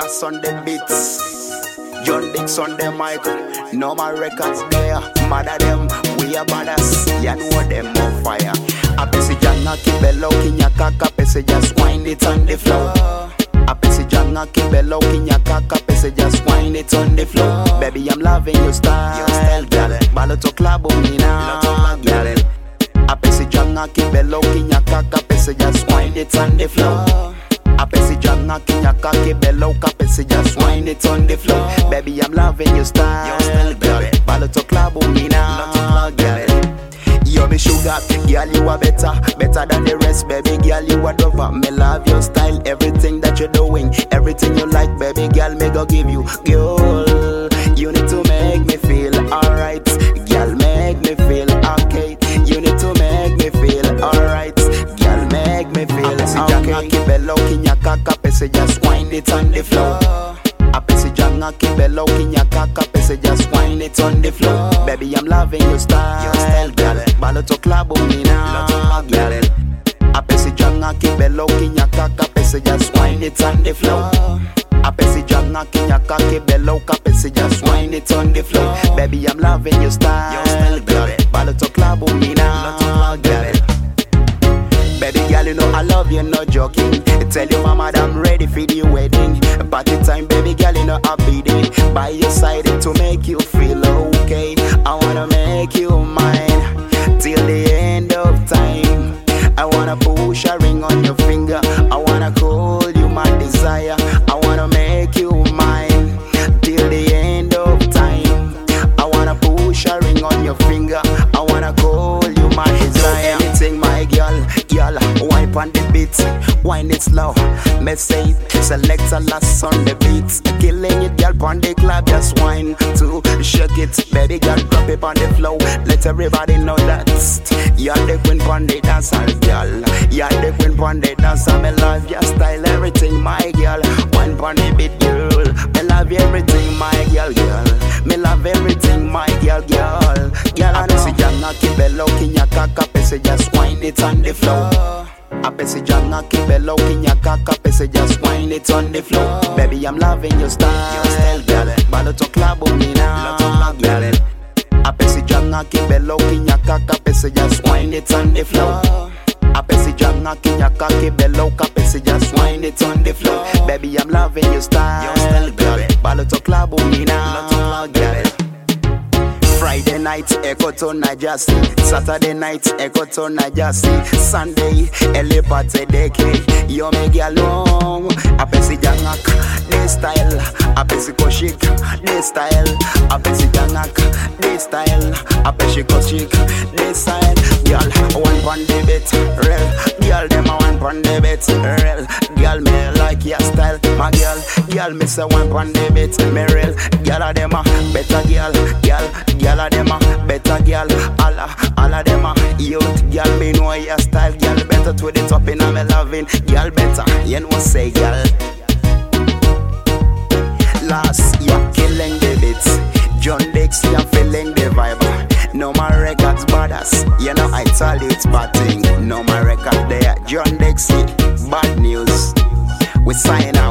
That's on the beats. John Dix on the mic. No more records there. Mad at them, we are badass. You know them on fire. I pesi janga kibelo kinyakaka pesi just wind it on the floor. I pesi janga kibelo kinyakaka pesi just wind it on the floor. Baby, I'm loving your style, girl. Balo to club me now, girl. I pesi janga kibelo kinyakaka pesi just wind it on the floor. I pesi janga kinyaka kibelo kapesi just wind it on the floor. Baby, I'm loving your style, girl. Balo to club me now, girl. You're me sugar, girl, you are better than the rest, baby girl, you are dover. Me love your style, everything that you're doing, everything you like, baby girl, me go give you. Girl, you need to make me feel alright. Girl, make me feel okay. You need to make me feel alright. Girl, make me feel okay. Kibelo kinyakaka pese just wind it on the floor. Apesi janga kibelo kinyakaka pese just wind it on the floor. Baby, I'm loving your style, girl. Balo to club me now, girl. Apesi janga kibelo kinyakaka pese just wind it on the floor. Apesi janga kinyaka kibelo kapese just wind it on the floor. Baby, I'm loving your style, girl. Balo to club me now, girl. Baby girl, you know I love you, no joking. Tell your mama that I'm ready for the wedding. Party time, baby girl, you know I'll be there by your side to make you feel okay. I wanna make you mine till the end of time. I wanna push a ring on your finger. I wanna call you my desire. I wanna make you mine till the end of time. I wanna push a ring on your finger. I wanna call you my desire. Anything, my girl, wipe on the beat, wind it slow. Me say, select a last on the beats. Killing it, girl, on the club, just wine to shake it. Baby girl, drop it on the floor. Let everybody know that you're the queen on the dance, girl. You're the queen on the dance. Me love your style, everything, my girl. Wine on the beat, girl. Me love everything, my girl. Me love everything, my girl. Girl, I know. Apesi janga kibelo kinyakaka pese just wind it on the floor. Apesi janga kibelo kinyakaka pese just wind it on the floor. Baby, I'm loving your style, girl. Balo to club me now, girl. Apesi janga kibelo kinyakaka pese just wind it on the floor. Apesi janga kinyaka kibelo kapese just wind it on the floor. Baby, I'm loving your style, girl. Balo to club me now, girl. Friday night, Echo to Najasi. Saturday night, Echo to Najasi. Sunday, Ele Pate Deke. Yo me gyalong. Apesi jangak, this style. Apesi koshik, this style. Apesi jangak, this style. Apesi koshik, this style. Girl, one pon the bit, real. Girl, them a one pon the bit, real. Girl, me like your style, my girl. Girl, me say one pon the bit, me real. Girl, a them a better girl. Girl, a them a better girl. All of them a youth. Girl, me know your style. Girl, better to the top and I'm loving. Girl, better, you know say, girl. Last, you're killing the beats. John Dix, you're feeling the vibe. No more records, brothers. You know I tell you it's bad thing. No more record there. John Dix, bad news. We sign out.